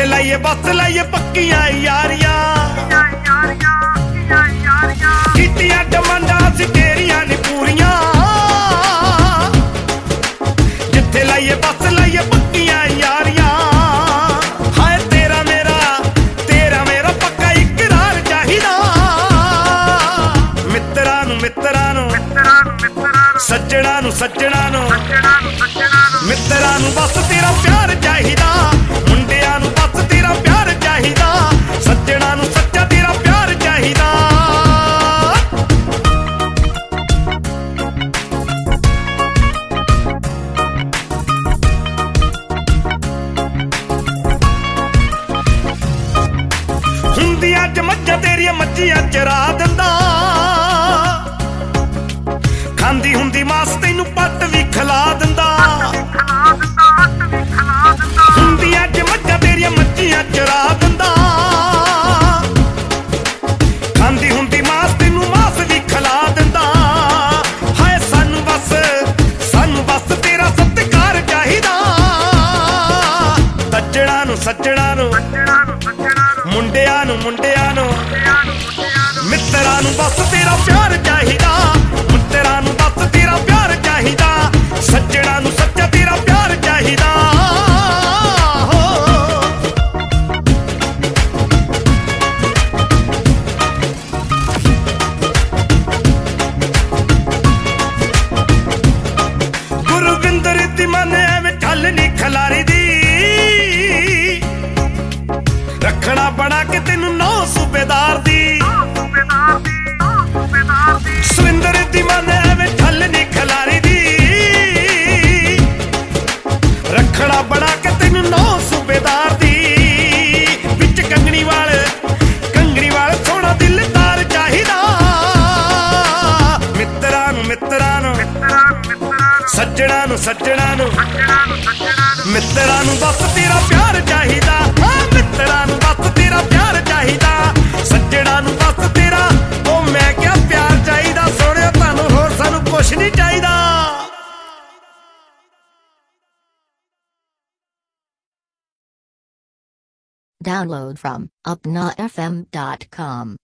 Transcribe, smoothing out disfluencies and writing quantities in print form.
ਲਾਈਏ ਬਸ ਲਾਈਏ ਪੱਕੀਆਂ ਯਾਰੀਆਂ ਕੀਤੀਆਂ ਡਮਾਂਡਾਂ ਸੀ ਤੇਰੀਆਂ ਨੀ ਪੂਰੀਆਂ ਜਿੱਥੇ ਲਾਈਏ ਬਸ ਲਾਈਏ ਪੱਕੀਆਂ ਯਾਰੀਆਂ ਹਾਏ ਤੇਰਾ ਮੇਰਾ ਪੱਕਾ ਇਕਰਾਰ ਚਾਹੀਦਾ ਮਿੱਤਰਾਂ ਨੂੰ ਸੱਜਣਾ ਨੂੰ ਮਿੱਤਰਾਂ ਨੂੰ ਬਸ ਤੇਰਾ ਪਿਆਰ ਚਾਹੀਦਾ ਮੁੰਡਿਆਂ ਨੂੰ ਬਸ ਤੇਰਾ ਪਿਆਰ ਚਾਹੀਦਾ ਸੱਜਣਾ ਨੂੰ ਸੱਚਾ ਤੇਰਾ ਪਿਆਰ ਚਾਹੀਦਾ ਹੁੰਦੀਆਂ ਅੱਜ ਮੱਝਾਂ ਤੇਰੀਆਂ ਮੱਝੀਆਂ ਚਰਾ ਦਿੰਦਾ ਖਾਂਦੀ ਹੁੰਦੀ ਮਾਸ ਤੈਨੂੰ ਪੱਟ ਵੀ ਖਿਲਾ ਦਿੰਦਾ ਹੁੰਦੀ ਅੱਜ ਮੱਝਾਂ ਤੇਰੀਆਂ ਮੱਝੀਆਂ ਚਰਾ ਦਿੰਦਾ ਖਾਂਦੀ ਹੁੰਦੀ ਮਾਸ ਤੈਨੂੰ ਮਾਸ ਵੀ ਖਿਲਾ ਦਿੰਦਾ ਹਾਏ ਸਾਨੂੰ ਬਸ ਤੇਰਾ ਸਤਿਕਾਰ ਚਾਹੀਦਾ ਸੱਜਣਾ ਨੂੰ ਮੁੰਡਿਆਂ ਨੂੰ ਮਿੱਤਰਾਂ ਨੂੰ ਬਸ ਤੇਰਾ ਪਿਆਰ ਚਾਹੀਦਾ ਮਿੱਤਰਾਂ ਨੂੰ ਬਸ ਤੇਰਾ ਪਿਆਰ ਚਾਹੀਦਾ ਸੱਜਣਾ ਨੂੰ ਸੱਚਾ ਤੇਰਾ ਪਿਆਰ ਚਾਹੀਦਾ ਗੁਰਵਿੰਦਰ ਦੀ ਮਨ ਐਵੇਂ ਠੱਲ ਨੀ ਖਲਾਰੀ ਦੀ ਰੱਖਣਾ ਬਣਾ ਕੇ ਤੈਨੂੰ ਨੌ ਸੂਬੇਦਾਰ ਦੀ ਸੁਰਿੰਦਰ ਦੀ ਮਨ ਐਵੇਂ ਠੱਲ ਨੀ ਖਲਾਰੀ ਦੀ ਰੱਖਣਾ ਬਣਾ ਕੇ ਤੈਨੂੰ ਨੌ ਸੂਬੇਦਾਰ ਦੀ ਵਿੱਚ ਕੰਗਣੀ ਵਾਲ ਸੋਹਣਾ ਦਿਲਦਾਰ ਚਾਹੀਦਾ ਮਿੱਤਰਾਂ ਨੂੰ ਸੱਜਣਾ ਨੂੰ ਮਿੱਤਰਾਂ ਨੂੰ ਬਸ ਤੇਰਾ ਪਿਆਰ ਚਾਹੀਦਾ ਮਿੱਤਰਾਂ ਨੂੰ ਬਸ ਤੇਰਾ ਪਿਆਰ ਚਾਹੀਦਾ ਸੱਜਣਾ ਨੂੰ ਬਸ ਤੇਰਾ ਉਹ ਮੈਂ ਕਿਹਾ ਪਿਆਰ ਚਾਹੀਦਾ ਸੋਹਣਿਓ ਤੁਹਾਨੂੰ ਹੋਰ ਸਾਨੂੰ ਕੁਛ ਨਹੀਂ ਚਾਹੀਦਾ Download from upnafm.com